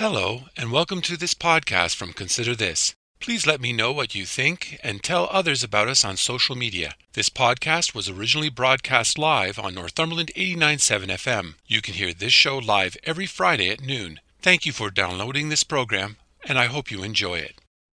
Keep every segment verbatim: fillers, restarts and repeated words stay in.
Hello, and welcome to this podcast from Consider This. Please let me know what you think and tell others about us on social media. This podcast was originally broadcast live on Northumberland eighty-nine point seven F M. You can hear this show live every Friday at noon. Thank you for downloading this program, and I hope you enjoy it.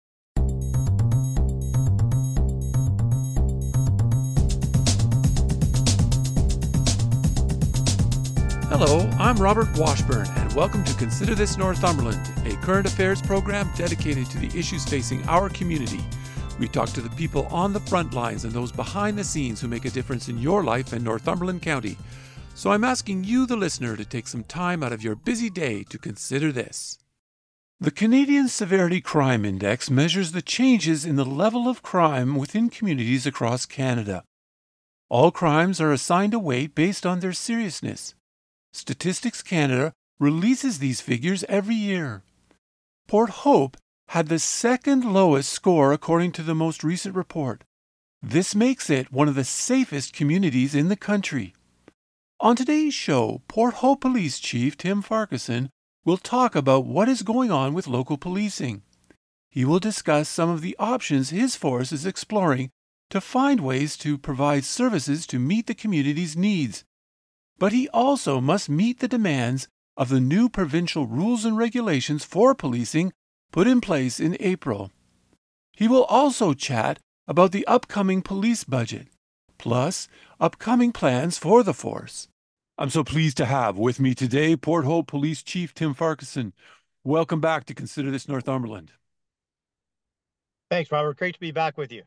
Hello, I'm Robert Washburn, and welcome to Consider This Northumberland, a current affairs program dedicated to the issues facing our community. We talk to the people on the front lines and those behind the scenes who make a difference in your life in Northumberland County. So I'm asking you, the listener, to take some time out of your busy day to consider this. The Canadian Severity Crime Index measures the changes in the level of crime within communities across Canada. All crimes are assigned a weight based on their seriousness. Statistics Canada releases these figures every year. Port Hope had the second lowest score according to the most recent report. This makes it one of the safest communities in the country. On today's show, Port Hope Police Chief Tim Farquharson will talk about what is going on with local policing. He will discuss some of the options his force is exploring to find ways to provide services to meet the community's needs. But he also must meet the demands of the new provincial rules and regulations for policing put in place in April. He will also chat about the upcoming police budget, plus upcoming plans for the force. I'm so pleased to have with me today Port Hope Police Chief Tim Farquharson. Welcome back to Consider This Northumberland. Thanks, Robert. Great to be back with you.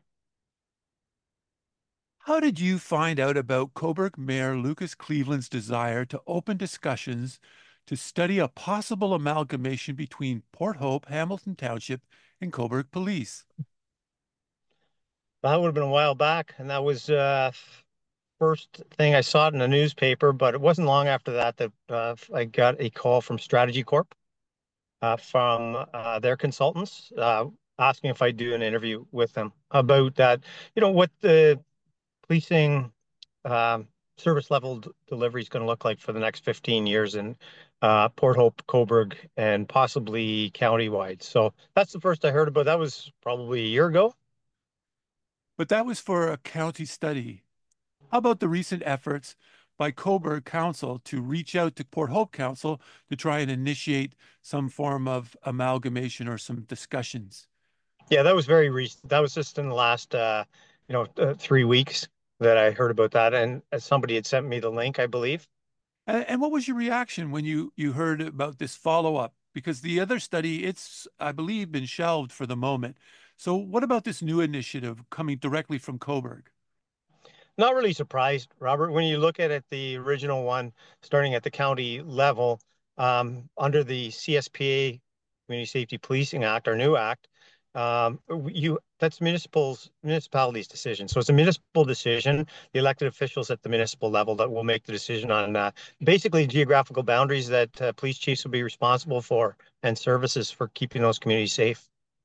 How did you find out about Cobourg Mayor Lucas Cleveland's desire to open discussions to study a possible amalgamation between Port Hope, Hamilton Township, and Cobourg Police? That would have been a while back, and that was uh first thing I saw it in the newspaper, but it wasn't long after that that uh, I got a call from Strategy Corp uh, from uh, their consultants uh, asking if I'd do an interview with them about that, you know, what the policing um, service level d- delivery is going to look like for the next fifteen years in uh, Port Hope, Cobourg, and possibly countywide. So that's the first I heard about. That was probably a year ago. But that was for a county study. How about the recent efforts by Cobourg Council to reach out to Port Hope Council to try and initiate some form of amalgamation or some discussions? Yeah, that was very recent. That was just in the last, uh, you know, uh, three weeks that I heard about that, and uh, somebody had sent me the link, I believe. And, and what was your reaction when you, you heard about this follow-up? Because the other study, it's, I believe, been shelved for the moment. So what about this new initiative coming directly from Cobourg? Not really surprised, Robert, when you look at it, the original one starting at the county level, um, under the C S P A, Community Safety Policing Act, our new act, um, you that's municipals municipalities' decision. So it's a municipal decision. The elected officials at the municipal level that will make the decision on uh, basically geographical boundaries that uh, police chiefs will be responsible for and services for keeping those communities safe.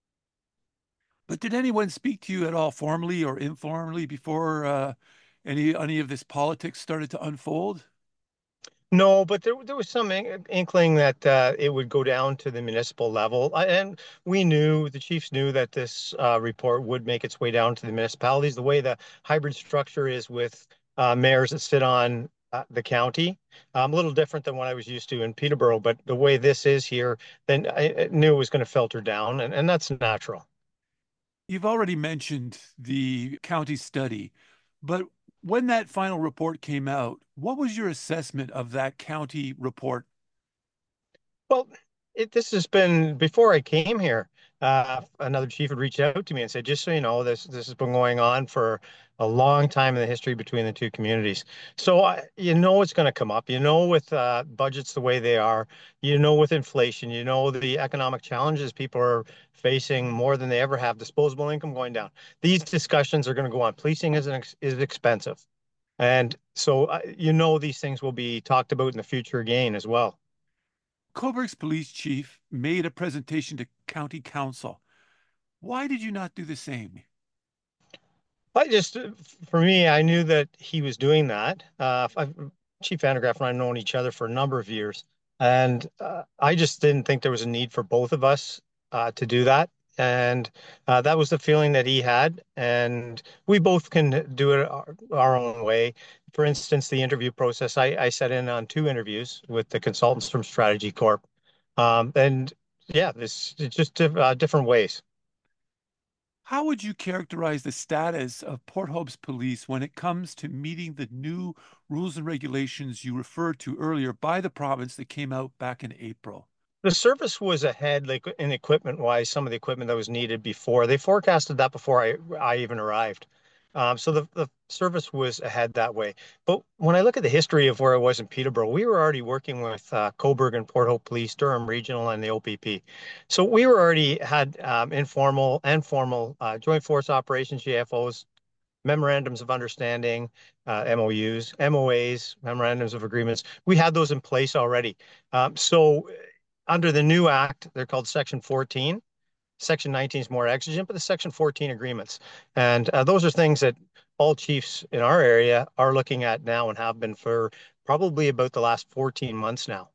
But did anyone speak to you at all formally or informally before uh, any any of this politics started to unfold? No, but there there was some in- inkling that uh, it would go down to the municipal level, I- and we knew the chiefs knew that this uh, report would make its way down to the municipalities. The way the hybrid structure is with uh, mayors that sit on uh, the county, um, a little different than what I was used to in Peterborough. But the way this is here, then I, I knew it was going to filter down, and, and that's natural. You've already mentioned the county study, but when that final report came out, what was your assessment of that county report? Well, it, this has been before I came here. Uh, another chief had reached out to me and said, just so you know, this this has been going on for a long time in the history between the two communities. So I, you know it's going to come up. You know, with uh, budgets the way they are, you know, with inflation, you know, the economic challenges people are facing more than they ever have, disposable income going down. These discussions are going to go on. Policing is an ex is expensive, and so uh, you know these things will be talked about in the future again as well. Coburg's police chief made a presentation to county council. Why did you not do the same? I just, for me, I knew that he was doing that. Uh, I've, Chief Vandergraff and I have known each other for a number of years. And uh, I just didn't think there was a need for both of us uh, to do that. And uh, that was the feeling that he had. And we both can do it our, our own way. For instance, the interview process, I, I sat in on two interviews with the consultants from Strategy Corp. Um, and yeah, this it's just uh, different ways. How would you characterize the status of Port Hope's police when it comes to meeting the new rules and regulations you referred to earlier by the province that came out back in April? The service was ahead, like in equipment wise, some of the equipment that was needed before. They forecasted that before I I even arrived. Um, so the, the service was ahead that way. But when I look at the history of where I was in Peterborough, we were already working with uh, Cobourg and Port Hope Police, Durham Regional, and the O P P. So we were already had um, informal and formal uh, joint force operations, J F Os, memorandums of understanding, uh, M O Us, M O As, memorandums of agreements. We had those in place already. Um, so under the new act, they're called Section fourteen. Section nineteen is more exigent, but the Section fourteen agreements. And uh, those are things that all chiefs in our area are looking at now and have been for probably about the last fourteen months now.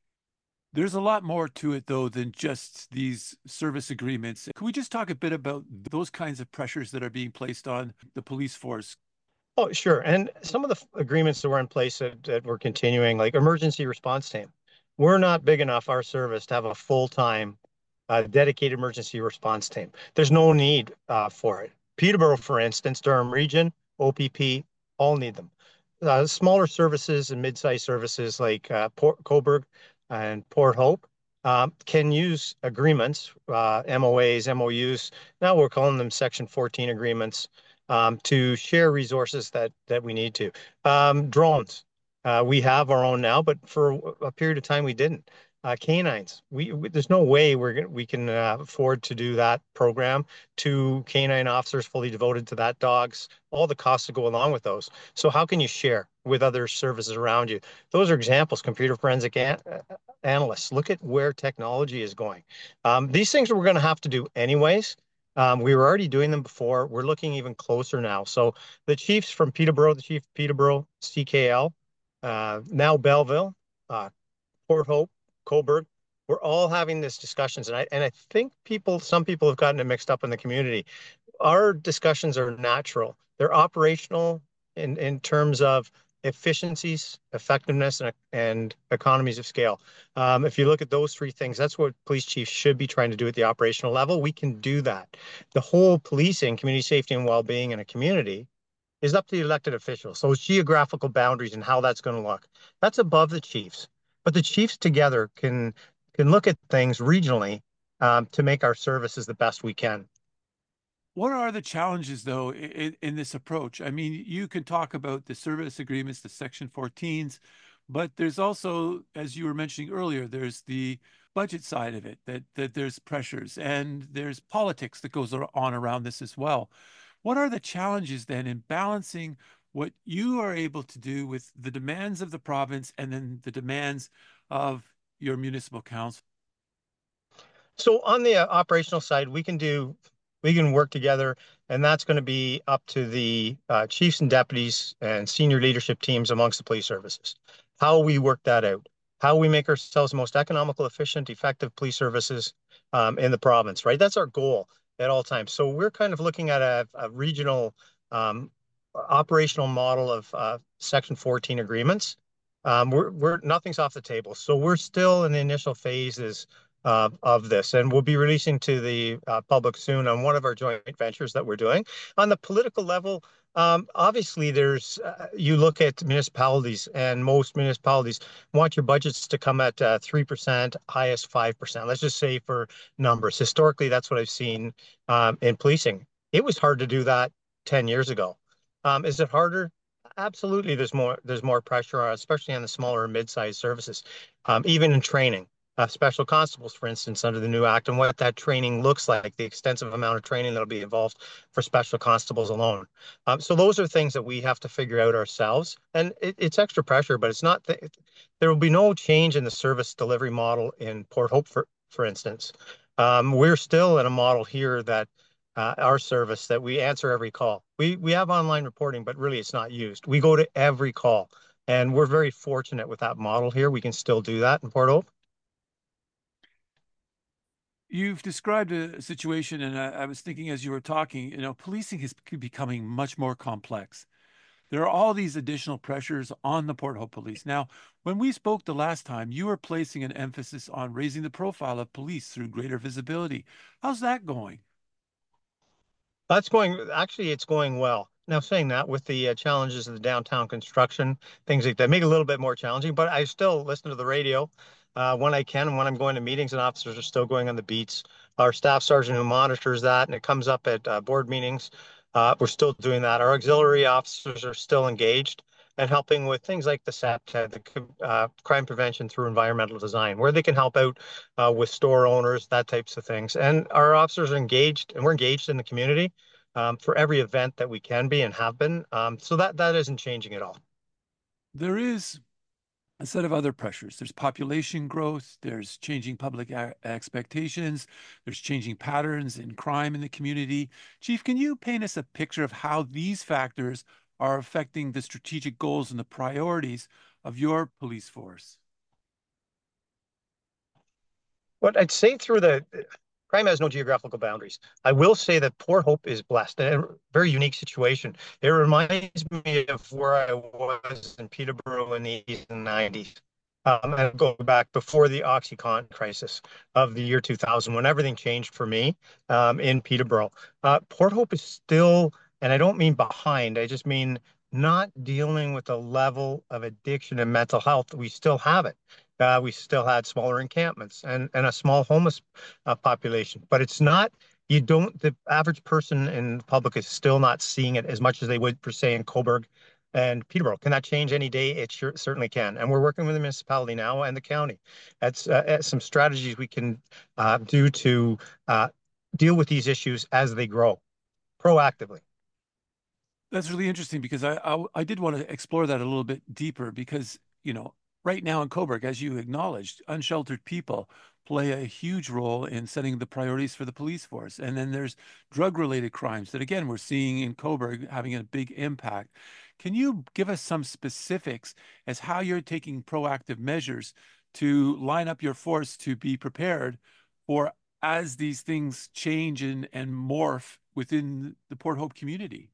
There's a lot more to it, though, than just these service agreements. Can we just talk a bit about those kinds of pressures that are being placed on the police force? Oh, sure. And some of the agreements that were in place that, that we're continuing, like emergency response team, we're not big enough, our service, to have a full-time uh, dedicated emergency response team. There's no need uh, for it. Peterborough, for instance, Durham Region, O P P, all need them. Uh, smaller services and mid-sized services like uh, Port Cobourg and Port Hope um, can use agreements, uh, M O As, M O Us. Now we're calling them Section fourteen agreements um, to share resources that that we need to. Um, drones. Uh, we have our own now, but for a period of time we didn't. Uh, canines. We, we there's no way we're gonna, we can uh, afford to do that program. Two canine officers fully devoted to that dogs. All the costs that go along with those. So how can you share with other services around you? Those are examples. Computer forensic an analysts. Look at where technology is going. Um, these things we're going to have to do anyways. Um, we were already doing them before. We're looking even closer now. So the chiefs from Peterborough, the chief of Peterborough, C K L, uh, now Belleville, uh, Port Hope, Cobourg, we're all having these discussions. And I and I think people, some people have gotten it mixed up in the community. Our discussions are natural. They're operational in, in terms of efficiencies, effectiveness, and, and economies of scale. Um, if you look at those three things, that's what police chiefs should be trying to do at the operational level. We can do that. The whole policing, community safety and well-being in a community is up to the elected officials. So it's geographical boundaries and how that's going to look. That's above the chiefs. But the chiefs together can can look at things regionally um, to make our services the best we can. What are the challenges, though, in, in this approach? I mean, you can talk about the service agreements, the Section fourteens, but there's also, as you were mentioning earlier, there's the budget side of it, that, that there's pressures and there's politics that goes on around this as well. What are the challenges then in balancing what you are able to do with the demands of the province and then the demands of your municipal council? So on the uh, operational side, we can do we can work together, and that's going to be up to the uh, chiefs and deputies and senior leadership teams amongst the police services. How we work that out, how we make ourselves the most economical, efficient, effective police services um, in the province, right? That's our goal at all times. So we're kind of looking at a, a regional um, operational model of uh, Section fourteen agreements. Um, we're, we're nothing's off the table. So we're still in the initial phases uh, of this, and we'll be releasing to the uh, public soon on one of our joint ventures that we're doing. On the political level, um, obviously, there's uh, you look at municipalities, and most municipalities want your budgets to come at uh, three percent, highest five percent. Let's just say for numbers. Historically, that's what I've seen um, in policing. It was hard to do that ten years ago. Um, is it harder? Absolutely, there's more there's more pressure, uh, especially on the smaller and mid-sized services, um, even in training. Uh, special constables, for instance, under the new act, and what that training looks like, the extensive amount of training that'll be involved for special constables alone. Um, so those are things that we have to figure out ourselves, and it, it's extra pressure, but it's not. Th there will be no change in the service delivery model in Port Hope, for for instance. Um, we're still in a model here that uh, our service that we answer every call. We we have online reporting, but really it's not used. We go to every call. And we're very fortunate with that model here. We can still do that in Port Hope. You've described a situation, and I, I was thinking as you were talking, you know, policing is becoming much more complex. There are all these additional pressures on the Port Hope Police. Now, when we spoke the last time, you were placing an emphasis on raising the profile of police through greater visibility. How's that going? That's going, actually, it's going well. Now, saying that with the uh, challenges of the downtown construction, things like that make it a little bit more challenging, but I still listen to the radio uh, when I can. And when I'm going to meetings and officers are still going on the beats, our staff sergeant who monitors that and it comes up at uh, board meetings, uh, we're still doing that. Our auxiliary officers are still engaged and helping with things like the S A P T E D, the uh, crime prevention through environmental design, where they can help out uh, with store owners, that types of things. And our officers are engaged, and we're engaged in the community um, for every event that we can be and have been. Um, so that that isn't changing at all. There is a set of other pressures. There's population growth, there's changing public a- expectations, there's changing patterns in crime in the community. Chief, can you paint us a picture of how these factors are affecting the strategic goals and the priorities of your police force? But I'd say through the crime has no geographical boundaries. I will say that Port Hope is blessed in a very unique situation. It reminds me of where I was in Peterborough in the eighties and nineties. Um, and go back before the OxyContin crisis of the year two thousand, when everything changed for me um, in Peterborough. Uh, Port Hope is still, and I don't mean behind, I just mean not dealing with the level of addiction and mental health. We still have it. Uh, we still had smaller encampments and, and a small homeless uh, population, but it's not, you don't, the average person in the public is still not seeing it as much as they would, per se, in Cobourg and Peterborough. Can that change any day? It sure, certainly can. And we're working with the municipality now and the county. That's uh, at some strategies we can uh, do to uh, deal with these issues as they grow proactively. That's really interesting because I, I I did want to explore that a little bit deeper because, you know, right now in Cobourg, as you acknowledged, unsheltered people play a huge role in setting the priorities for the police force. And then there's drug-related crimes that, again, we're seeing in Cobourg having a big impact. Can you give us some specifics as how you're taking proactive measures to line up your force to be prepared for as these things change and, and morph within the Port Hope community?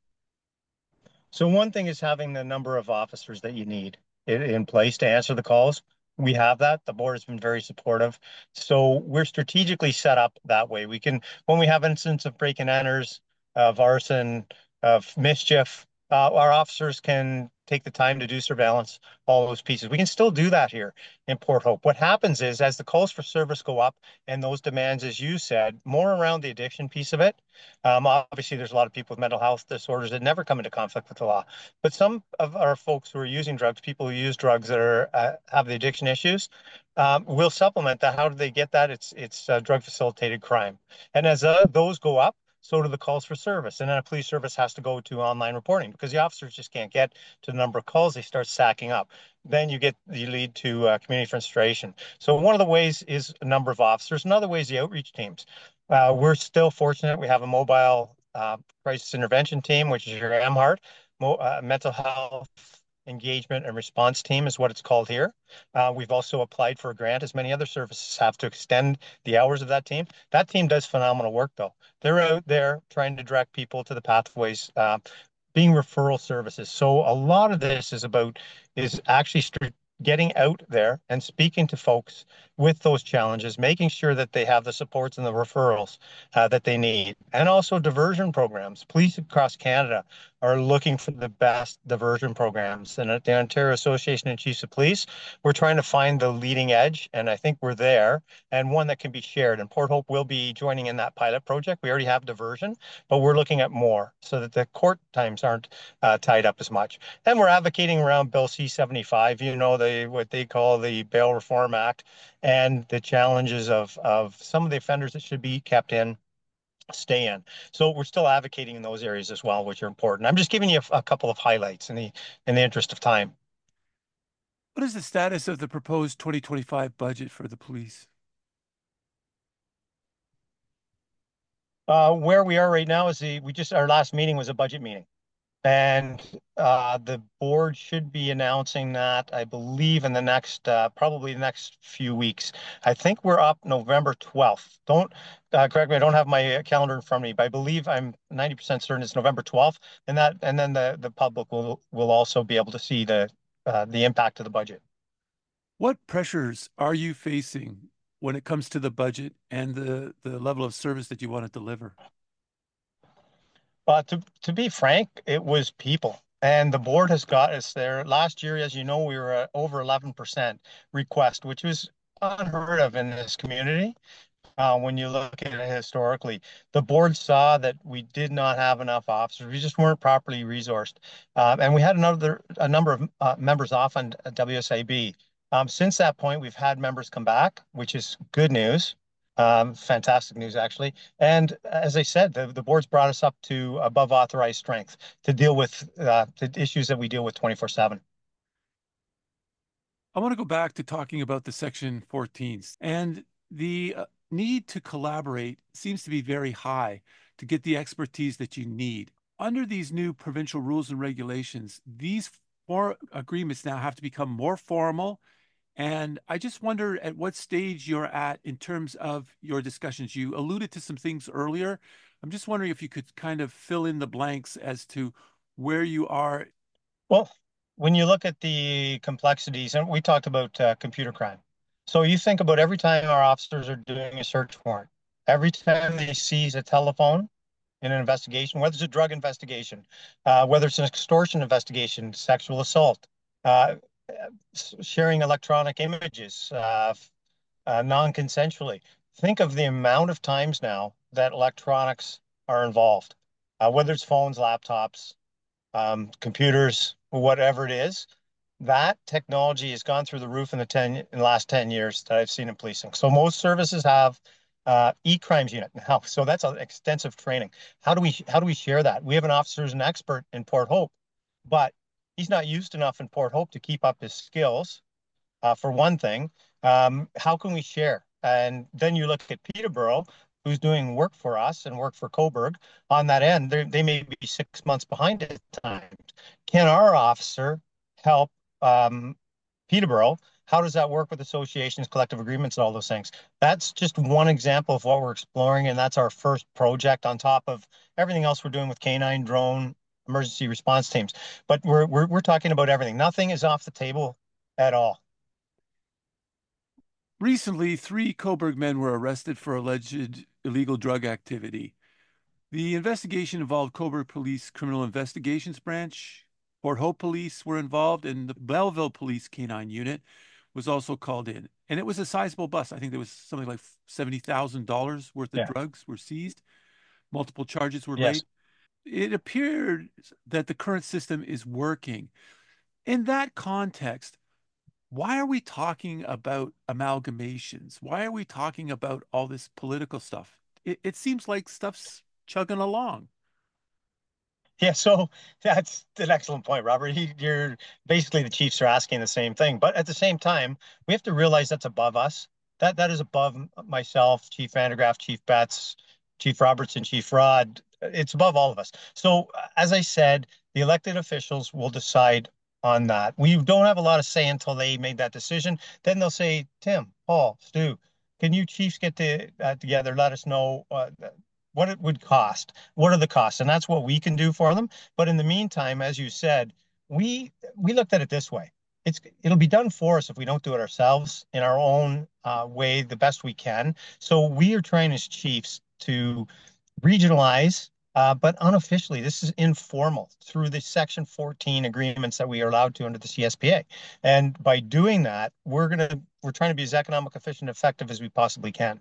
So one thing is having the number of officers that you need in, in place to answer the calls. We have that. The board has been very supportive. So we're strategically set up that way. We can, when we have incidents of break and enters, of arson, of mischief, uh, our officers can take the time to do surveillance, all those pieces. We can still do that here in Port Hope. What happens is, as the calls for service go up and those demands, as you said, more around the addiction piece of it, um, obviously, there's a lot of people with mental health disorders that never come into conflict with the law. But some of our folks who are using drugs, people who use drugs that are uh, have the addiction issues, um, will supplement that. How do they get that? It's it's uh, drug facilitated crime. And as uh, those go up, so do the calls for service. And then a police service has to go to online reporting because the officers just can't get to the number of calls. They start sacking up. Then you get you lead to uh, community frustration. So one of the ways is a number of officers. Another way is the outreach teams. Uh, we're still fortunate. We have a mobile uh, crisis intervention team, which is your M HART, Mo uh, mental health engagement and response team is what it's called here. Uh, we've also applied for a grant, as many other services have, to extend the hours of that team. That team does phenomenal work, though. They're out there trying to direct people to the pathways, uh, being referral services. So a lot of this is about is actually getting out there and speaking to folks with those challenges, making sure that they have the supports and the referrals uh, that they need, and also diversion programs. Police across Canada are looking for the best diversion programs. And at the Ontario Association of Chiefs of Police, we're trying to find the leading edge, and I think we're there, and one that can be shared. And Port Hope will be joining in that pilot project. We already have diversion, but we're looking at more so that the court times aren't uh, tied up as much. And we're advocating around Bill C seventy-five, you know, the what they call the Bail Reform Act, and the challenges of of some of the offenders that should be kept in stay in. So we're still advocating in those areas as well, which are important. I'm just giving you a, a couple of highlights in the in the interest of time. What is the status of the proposed twenty twenty-five budget for the police? Uh, where we are right now is the we just our last meeting was a budget meeting. And uh, the board should be announcing that, I believe, in the next, uh, probably the next few weeks. I think we're up November twelfth. Don't uh, correct me, I don't have my calendar in front of me, but I believe I'm ninety percent certain it's November twelfth. And that, and then the, the public will will also be able to see the uh, the impact of the budget. What pressures are you facing when it comes to the budget and the, the level of service that you want to deliver? But to, to be frank, it was people. And the board has got us there. Last year, as you know, we were at over eleven percent request, which was unheard of in this community. Uh, when you look at it historically, the board saw that we did not have enough officers. We just weren't properly resourced. Uh, and we had another a number of uh, members off on W S I B. Um, since that point, we've had members come back, which is good news. Um, fantastic news, actually. And as I said, the, the board's brought us up to above authorized strength to deal with uh, the issues that we deal with twenty-four seven. I want to go back to talking about the Section fourteens and the uh, need to collaborate seems to be very high to get the expertise that you need. Under these new provincial rules and regulations, these four agreements now have to become more formal. And I just wonder at what stage you're at in terms of your discussions. You alluded to some things earlier. I'm just wondering if you could kind of fill in the blanks as to where you are. Well, when you look at the complexities, and we talked about uh, computer crime. So you think about every time our officers are doing a search warrant, every time they seize a telephone in an investigation, whether it's a drug investigation, uh, whether it's an extortion investigation, sexual assault, uh, sharing electronic images, uh, uh, non-consensually. Think of the amount of times now that electronics are involved, uh, whether it's phones, laptops, um, computers, whatever it is. That technology has gone through the roof in the ten in the last ten years that I've seen in policing. So most services have uh, e-crimes unit now. So that's an extensive training. How do we how do we share that? We have an officer who's an expert in Port Hope, but he's not used enough in Port Hope to keep up his skills. Uh, for one thing, um, how can we share? And then you look at Peterborough, who's doing work for us and work for Coburg on that end. They may be six months behind at times. Can our officer help um, Peterborough? How does that work with associations, collective agreements, and all those things? That's just one example of what we're exploring, and that's our first project on top of everything else we're doing with canine, drone, emergency response teams. But we're we're, we're talking about everything. Nothing is off the table at all. Recently, three Coburg men were arrested for alleged illegal drug activity. The investigation involved Coburg Police Criminal Investigations Branch. Port Hope Police were involved, and the Belleville Police Canine Unit was also called in. And it was a sizable bust. I think there was something like seventy thousand dollars worth of Yeah. drugs were seized. Multiple charges were Yes. laid. It appeared that the current system is working. In that context, why are we talking about amalgamations? Why are we talking about all this political stuff? It, it seems like stuff's chugging along. Yeah, so that's an excellent point, Robert. He, you're basically the Chiefs are asking the same thing, but at the same time, we have to realize that's above us. That that is above myself, Chief Vandergraff, Chief Betts, Chief Robertson, Chief Rod. It's above all of us. So, as I said, the elected officials will decide on that. We don't have a lot of say until they made that decision. Then they'll say, Tim, Paul, Stu, can you Chiefs get to, uh, together? Let us know uh, what it would cost. What are the costs? And that's what we can do for them. But in the meantime, as you said, we we looked at it this way. It's it'll be done for us if we don't do it ourselves in our own uh, way, the best we can. So we are trying as chiefs to regionalize, uh, but unofficially, this is informal through the Section fourteen agreements that we are allowed to under the C S P A. And by doing that, we're gonna we're trying to be as economic, efficient, effective as we possibly can.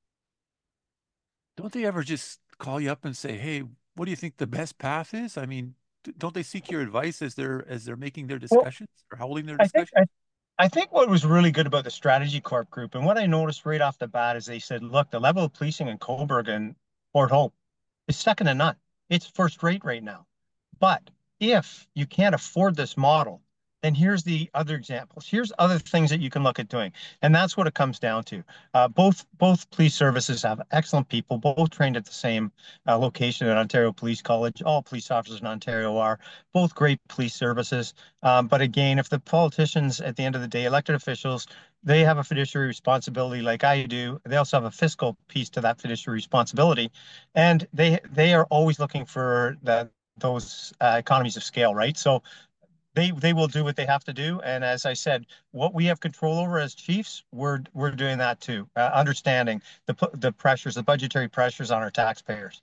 Don't they ever just call you up and say, "Hey, what do you think the best path is?" I mean, don't they seek your advice as they're as they're making their Well, discussions or holding their I think discussions? I, I think what was really good about the Strategy Corp group, and what I noticed right off the bat is they said, look, the level of policing in Coburg and Port Hope is second to none. It's first rate right now. But if you can't afford this model, then here's the other examples. Here's other things that you can look at doing. And that's what it comes down to. Uh, both both police services have excellent people, both trained at the same uh, location at Ontario Police College. All police officers in Ontario are both great police services. Um, but again, if the politicians at the end of the day, elected officials, they have a fiduciary responsibility like I do. They also have a fiscal piece to that fiduciary responsibility. And they they are always looking for the those uh, economies of scale, right? So they they will do what they have to do. And as I said, what we have control over as chiefs, we're we're doing that too, uh, understanding the the pressures, the budgetary pressures on our taxpayers.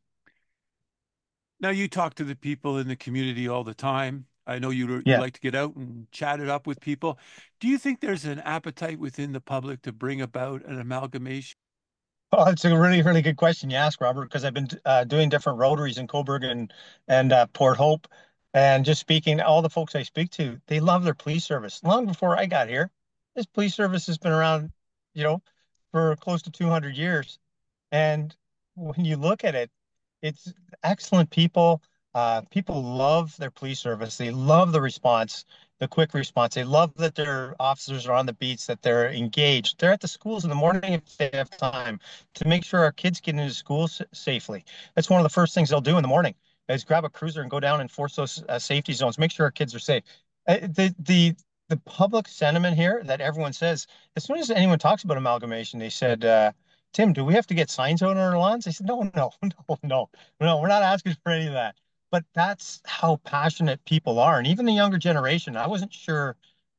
Now, you talk to the people in the community all the time. I know you you Yeah. like to get out and chat it up with people. Do you think there's an appetite within the public to bring about an amalgamation? Oh, it's a really, really good question you ask, Robert, because I've been uh, doing different rotaries in Cobourg and and uh, Port Hope, and just speaking, all the folks I speak to, they love their police service. Long before I got here, this police service has been around, you know, for close to two hundred years. And when you look at it, it's excellent people. Uh, people love their police service. They love the response, the quick response. They love that their officers are on the beats, that they're engaged. They're at the schools in the morning if they have time to make sure our kids get into school s- safely. That's one of the first things they'll do in the morning is grab a cruiser and go down and force those uh, safety zones, make sure our kids are safe. Uh, the the the public sentiment here that everyone says, as soon as anyone talks about amalgamation, they said, uh, Tim, do we have to get signs out on our lawns? I said, no, no, no, no, no, we're not asking for any of that. But that's how passionate people are. And even the younger generation, I wasn't sure,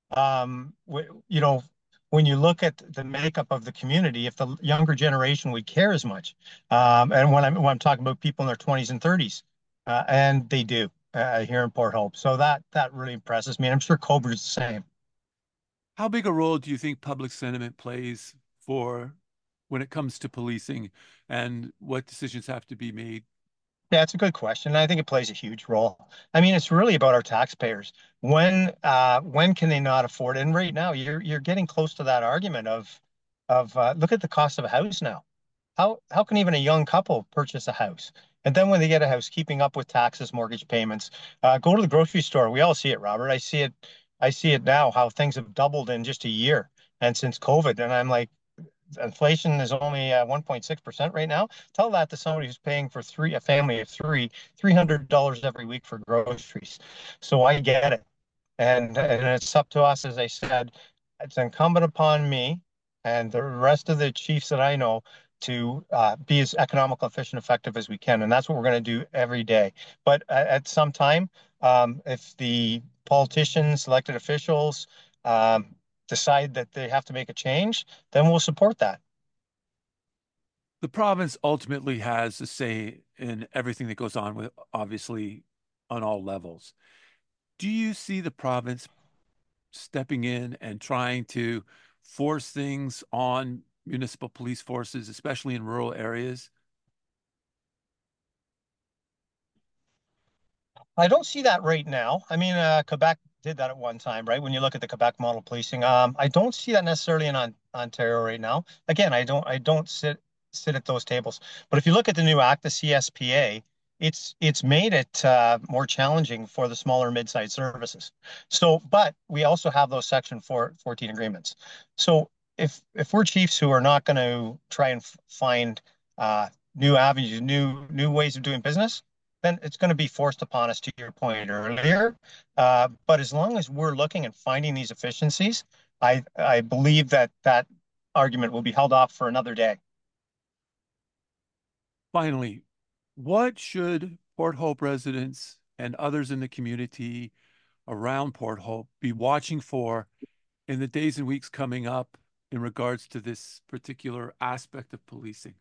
um, you know, when you look at the makeup of the community, if the younger generation would care as much. Um, and when I'm, when I'm talking about people in their twenties and thirties, uh, and they do uh, here in Port Hope. So that, that really impresses me. And I'm sure Cobourg is the same. How big a role do you think public sentiment plays for when it comes to policing and what decisions have to be made? Yeah, it's a good question. I think it plays a huge role. I mean, it's really about our taxpayers. When uh, when can they not afford it? And right now, you're you're getting close to that argument of of uh, look at the cost of a house now. How how can even a young couple purchase a house? And then when they get a house, keeping up with taxes, mortgage payments, uh, go to the grocery store. We all see it, Robert. I see it. I see it now. How things have doubled in just a year, and since COVID. And I'm like, inflation is only uh, one point six percent right now. Tell that to somebody who's paying for three, a family of three, three hundred dollars every week for groceries. So I get it. And, and it's up to us, as I said, it's incumbent upon me and the rest of the chiefs that I know to uh, be as economical, efficient, effective as we can. And that's what we're going to do every day. But at, at some time, um, if the politicians, elected officials, um, decide that they have to make a change, then we'll support that. The province ultimately has a say in everything that goes on with, obviously, on all levels. Do you see the province stepping in and trying to force things on municipal police forces, especially in rural areas? I don't see that right now. I mean, uh, Quebec did that at one time, right? When you look at the Quebec model policing, um, I don't see that necessarily in on, Ontario right now. Again, I don't, I don't sit sit at those tables. But if you look at the new act, the C S P A, it's it's made it uh, more challenging for the smaller mid-sized services. So, but we also have those Section four, fourteen agreements. So if if we're chiefs who are not going to try and f find uh, new avenues, new new ways of doing business, then it's going to be forced upon us to your point earlier. Uh, but as long as we're looking and finding these efficiencies, I, I believe that that argument will be held off for another day. Finally, what should Port Hope residents and others in the community around Port Hope be watching for in the days and weeks coming up in regards to this particular aspect of policing?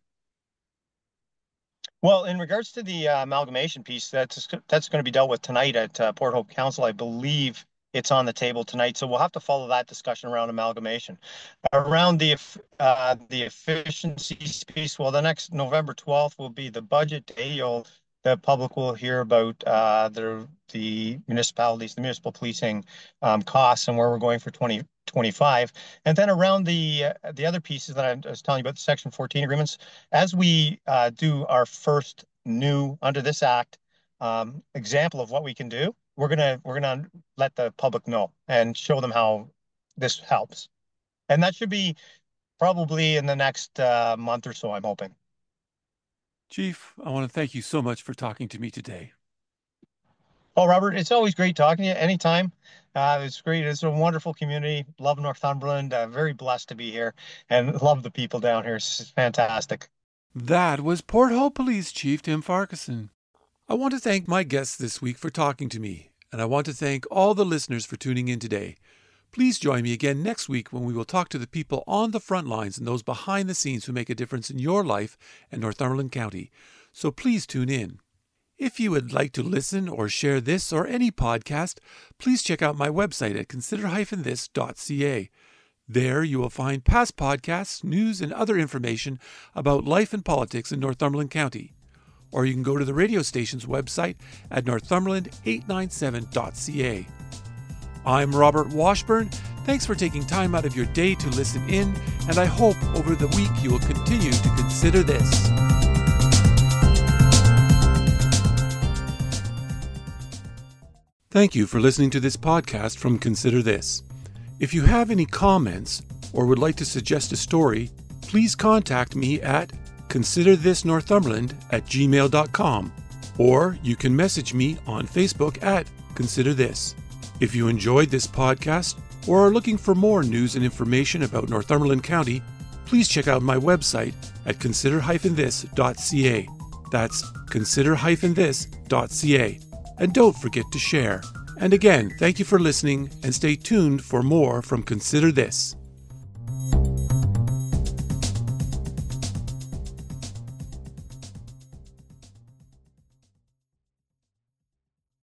Well, in regards to the uh, amalgamation piece, that's that's going to be dealt with tonight at uh, Port Hope Council. I believe it's on the table tonight, so we'll have to follow that discussion around amalgamation. Around the uh, the efficiencies piece, well, the next November twelfth will be the budget day. You'll The public will hear about uh, the the municipalities, the municipal policing um, costs and where we're going for twenty twenty-five. And then around the uh, the other pieces that I was telling you about, the Section fourteen agreements, as we uh, do our first new, under this act, um, example of what we can do, we're gonna we're gonna let the public know and show them how this helps. And that should be probably in the next uh, month or so, I'm hoping. Chief, I want to thank you so much for talking to me today. Oh, Robert, it's always great talking to you anytime. Uh, it's great. It's a wonderful community. Love Northumberland. Uh, very blessed to be here and love the people down here. It's fantastic. That was Port Hope Police Chief Tim Farquharson. I want to thank my guests this week for talking to me, and I want to thank all the listeners for tuning in today. Please join me again next week when we will talk to the people on the front lines and those behind the scenes who make a difference in your life and Northumberland County. So please tune in. If you would like to listen or share this or any podcast, please check out my website at consider dash this dot c a. There you will find past podcasts, news, and other information about life and politics in Northumberland County. Or you can go to the radio station's website at northumberland eight ninety-seven dot c a. I'm Robert Washburn. Thanks for taking time out of your day to listen in, and I hope over the week you will continue to consider this. Thank you for listening to this podcast from Consider This. If you have any comments or would like to suggest a story, please contact me at consider this northumberland at gmail dot com, or you can message me on Facebook at Consider This. If you enjoyed this podcast or are looking for more news and information about Northumberland County, please check out my website at consider dash this dot c a. That's consider dash this dot c a. And don't forget to share. And again, thank you for listening and stay tuned for more from Consider This.